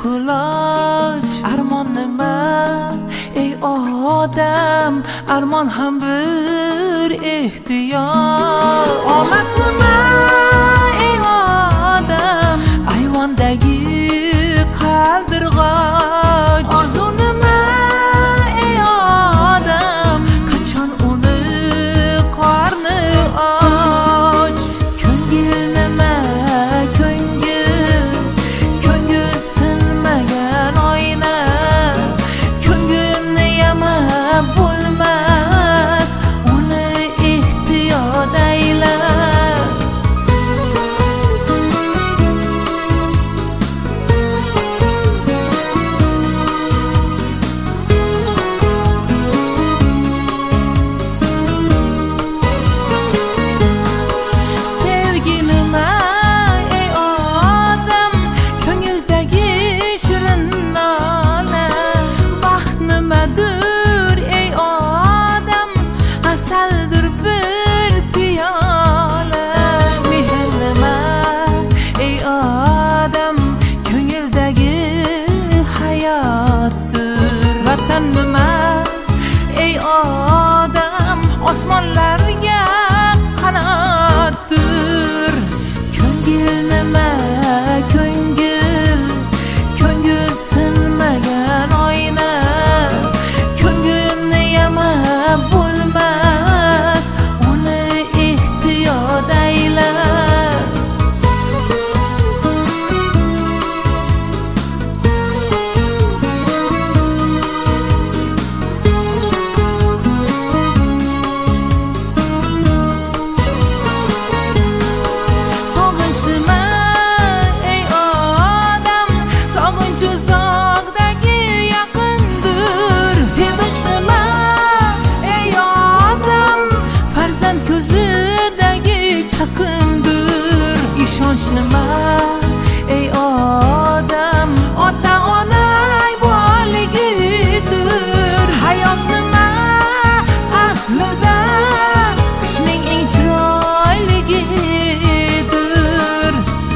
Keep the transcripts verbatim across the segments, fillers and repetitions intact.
quloch. Armon nima ey odam, armon ham bir ehtiyot. Omad nima ey odam, ayvondagi qaldirg'och. Orzu nima ey odam, qachon uni qorni och. Ko'ngil nima ko'ngil, ko'ngil sinmagan oyna. Ko'ngilni yamab bo'lmas, uni ehtiyot ayla. Vatan nima ey odam, osmonlarga qanotdir. Ko'ngil nima ko'ngil, ko'ngil sinmagan oyna. Ko'ngilni yamab bo'lmas, uni ehtiyot ayla. Ishonch nima ey odam, ota ona borligidir. Hayot nima aslida, qushning eng chiroyligidir.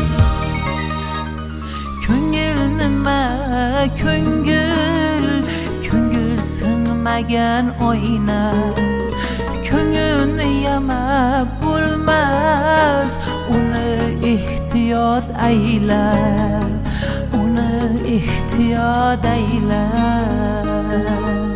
Ko'ngil nima ko'ngil, ko'ngil sinmagan oyna. Ko'ngilni yamab bo'lmas, uni ehtiyot ayla, uni ehtiyot ayla.